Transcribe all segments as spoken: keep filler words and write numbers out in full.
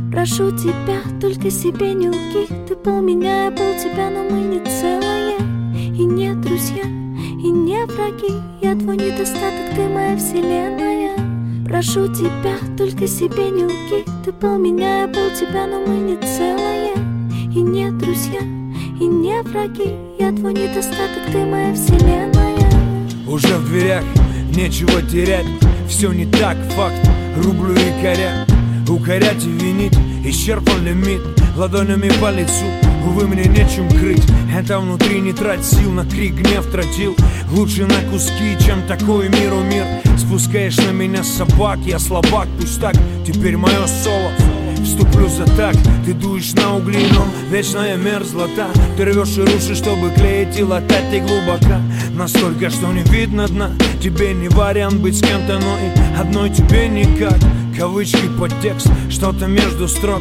Прошу тебя, только себе не лги. Ты пол меня, я пол тебя, но мы не целое. И не друзья, и не враги. Я твой недостаток, ты моя вселенная. Прошу тебя, только себе не лги. Ты пол меня, я пол тебя, но мы не целое. И не друзья, и не враги. Я твой недостаток, ты моя вселенная. Уже в дверях, нечего терять. Все не так, факт, рублю и коря. Укорять и винить, исчерпан лимит. Ладонями по лицу, увы, мне нечем крыть. Это внутри не трать сил, на крик гнев тратил. Лучше на куски, чем такой миру мир. Спускаешь на меня собак, я слабак, пусть так. Теперь мое соло, вступлю за так. Ты дуешь на угли, но вечная мерзлота. Ты рвешь и рушишь, чтобы клеить и латать. Ты глубоко, настолько, что не видно дна. Тебе не вариант быть с кем-то, но и одной тебе никак. Кавычки, подтекст, что-то между строк.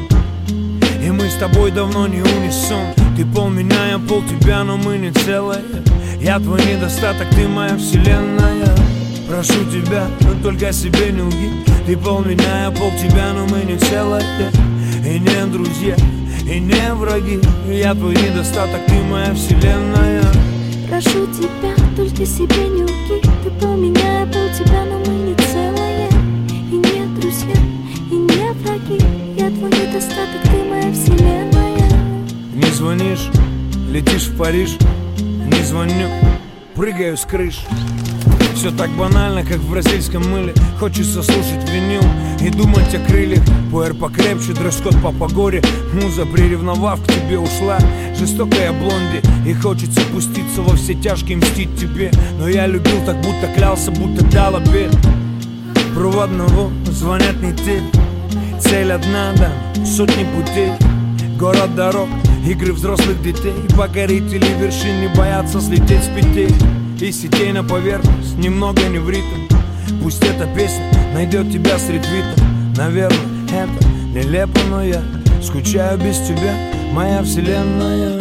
И мы с тобой давно не унисон. Ты пол меня, я пол тебя, но мы не целое. Я твой недостаток, ты моя вселенная. Прошу тебя, но только себе не лги. Ты пол меня, я пол тебя, но мы не целое. И не друзья, и не враги. Я твой недостаток, ты моя вселенная. Прошу тебя, только себе не лги. Ты пол меня, я пол тебя, но мы не целое. И не друзья, и не враги. Я твой недостаток, ты моя вселенная. Не звонишь, летишь в Париж. Не звоню, прыгаю с крыш. Все так банально, как в бразильском мыле. Хочется слушать винил и думать о крыльях. Пуэр покрепче, дресс-код по погоре. Муза, приревновав, к тебе ушла. Жестокая блонди, и хочется пуститься во все тяжкие, мстить тебе. Но я любил так, будто клялся, будто дал обет. Провод одного, звонят не ты. Цель одна, да, сотни путей. Город дорог, игры взрослых детей. Покорители вершин не боятся слететь с петей. И сетей на поверхность, немного не в ритм. Пусть эта песня найдет тебя среди твитов. Наверное, это нелепо, но я скучаю без тебя, моя вселенная.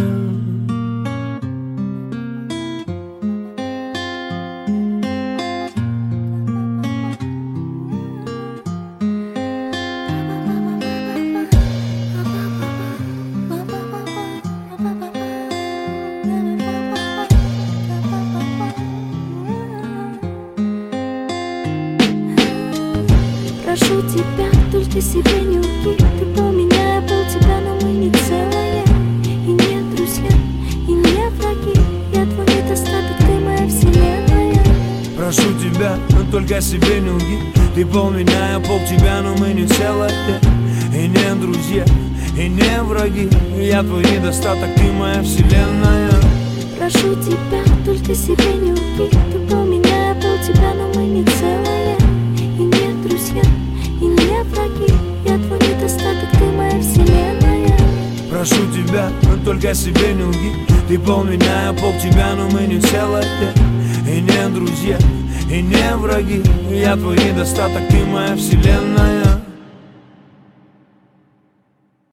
Прошу тебя, только себе не лги. Ты пол меня, я пол тебя, но мы не целое. И не друзья, и не враги. Я твой недостаток, ты моя вселенная. Прошу тебя, но только себе не лги. Ты пол меня, я пол тебя, но мы не целое. И не друзья, и не враги. Я твой недостаток, ты моя вселенная. Прошу тебя, только себе не лги. Ты пол меня, я пол тебя, но мы не целое. И не друзья, и не враги. Я твой недостаток, ты моя вселенная. Прошу тебя, но только себе не лги. Ты пол меня, я пол тебя, но мы не целое. И не друзья, и не враги. Я твой недостаток, ты моя вселенная.